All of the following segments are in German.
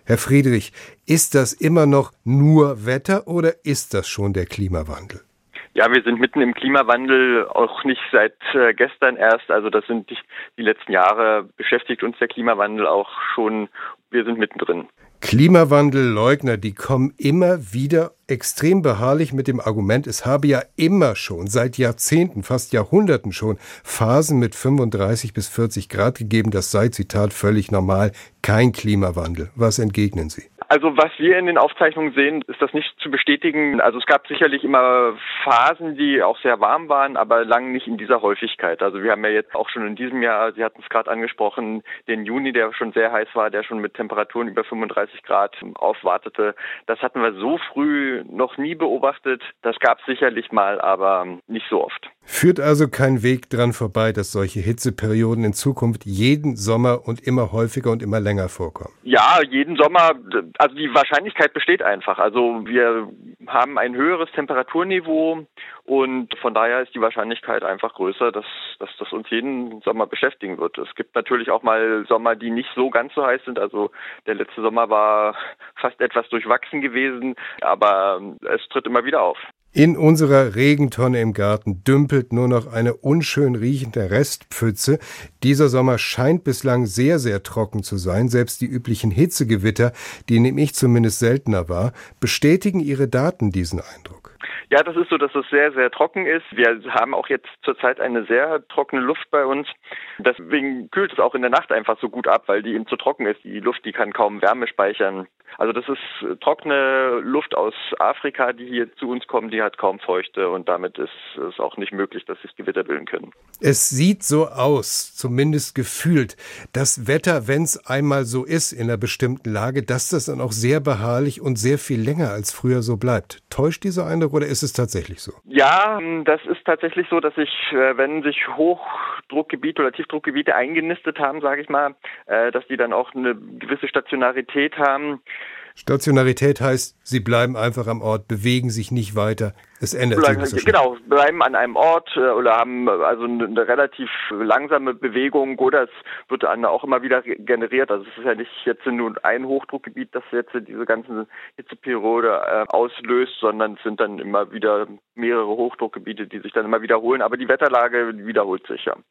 Herr Friedrich, ist das immer noch nur Wetter oder ist das schon der Klimawandel? Ja, wir sind mitten im Klimawandel, auch nicht seit gestern erst. Also das sind die letzten Jahre beschäftigt uns der Klimawandel auch schon. Wir sind mittendrin. Klimawandelleugner, die kommen immer wieder extrem beharrlich mit dem Argument, es habe ja immer schon, seit Jahrzehnten, fast Jahrhunderten schon, Phasen mit 35 bis 40 Grad gegeben. Das sei, Zitat, völlig normal, kein Klimawandel. Was entgegnen Sie? Also was wir in den Aufzeichnungen sehen, ist das nicht zu bestätigen. Also es gab sicherlich immer Phasen, die auch sehr warm waren, aber lang nicht in dieser Häufigkeit. Also wir haben ja jetzt auch schon in diesem Jahr, Sie hatten es gerade angesprochen, den Juni, der schon sehr heiß war, der schon mit Temperaturen über 35 Grad aufwartete. Das hatten wir so früh noch nie beobachtet. Das gab es sicherlich mal, aber nicht so oft. Führt also kein Weg dran vorbei, dass solche Hitzeperioden in Zukunft jeden Sommer und immer häufiger und immer länger vorkommen? Ja, jeden Sommer, also die Wahrscheinlichkeit besteht einfach. Also wir haben ein höheres Temperaturniveau und von daher ist die Wahrscheinlichkeit einfach größer, dass das uns jeden Sommer beschäftigen wird. Es gibt natürlich auch mal Sommer, die nicht so ganz so heiß sind. Also der letzte Sommer war fast etwas durchwachsen gewesen, aber es tritt immer wieder auf. In unserer Regentonne im Garten dümpelt nur noch eine unschön riechende Restpfütze. Dieser Sommer scheint bislang sehr, sehr trocken zu sein. Selbst die üblichen Hitzegewitter, die nehme ich zumindest seltener wahr, bestätigen Ihre Daten diesen Eindruck. Ja, das ist so, dass es sehr, sehr trocken ist. Wir haben auch jetzt zurzeit eine sehr trockene Luft bei uns. Deswegen kühlt es auch in der Nacht einfach so gut ab, weil die eben zu trocken ist. Die Luft, die kann kaum Wärme speichern. Also das ist trockene Luft aus Afrika, die hier zu uns kommt, die hat kaum Feuchte und damit ist es auch nicht möglich, dass sich Gewitter bilden können. Es sieht so aus, zumindest gefühlt, das Wetter, wenn es einmal so ist in einer bestimmten Lage, dass das dann auch sehr beharrlich und sehr viel länger als früher so bleibt. Täuscht dieser Eindruck oder ist es tatsächlich so? Ja, das ist tatsächlich so, dass wenn sich Hochdruckgebiete oder Tiefdruckgebiete eingenistet haben, sage ich mal, dass die dann auch eine gewisse Stationarität haben. Stationarität heißt, sie bleiben einfach am Ort, bewegen sich nicht weiter. Es ändert sich nicht so schnell. Genau, bleiben an einem Ort oder haben also eine relativ langsame Bewegung oder es wird dann auch immer wieder generiert. Also es ist ja nicht jetzt nur ein Hochdruckgebiet, das jetzt diese ganze Hitzeperiode auslöst, sondern es sind dann immer wieder mehrere Hochdruckgebiete, die sich dann immer wiederholen. Aber die Wetterlage wiederholt sich ja.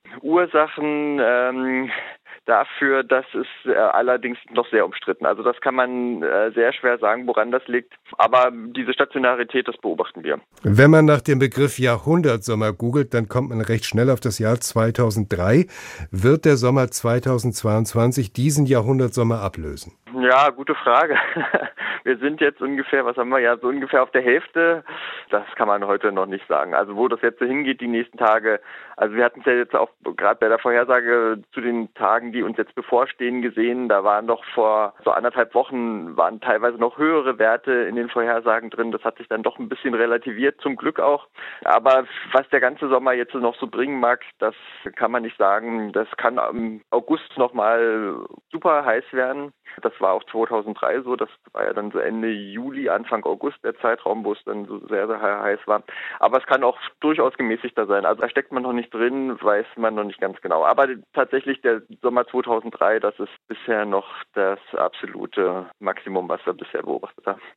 Ursachen dafür, das ist allerdings noch sehr umstritten. Also das kann man sehr schwer sagen, woran das liegt. Aber diese Stationarität, das beobachten wir. Wenn man nach dem Begriff Jahrhundertsommer googelt, dann kommt man recht schnell auf das Jahr 2003. Wird der Sommer 2022 diesen Jahrhundertsommer ablösen? Ja, gute Frage. Wir sind jetzt ungefähr, so ungefähr auf der Hälfte. Das kann man heute noch nicht sagen. Also wo das jetzt so hingeht die nächsten Tage. Also wir hatten es ja jetzt auch gerade bei der Vorhersage zu den Tagen, die uns jetzt bevorstehen, gesehen. Da waren doch vor so 1,5 Wochen waren teilweise noch höhere Werte in den Vorhersagen drin. Das hat sich dann doch ein bisschen relativiert, zum Glück auch. Aber was der ganze Sommer jetzt noch so bringen mag, das kann man nicht sagen. Das kann im August nochmal super heiß werden. Das war auch 2003 so, das war ja dann so Ende Juli, Anfang August der Zeitraum, wo es dann so sehr, sehr heiß war. Aber es kann auch durchaus gemäßigter sein. Also da steckt man noch nicht drin, weiß man noch nicht ganz genau. Aber tatsächlich der Sommer 2003, das ist bisher noch das absolute Maximum, was wir bisher beobachtet haben.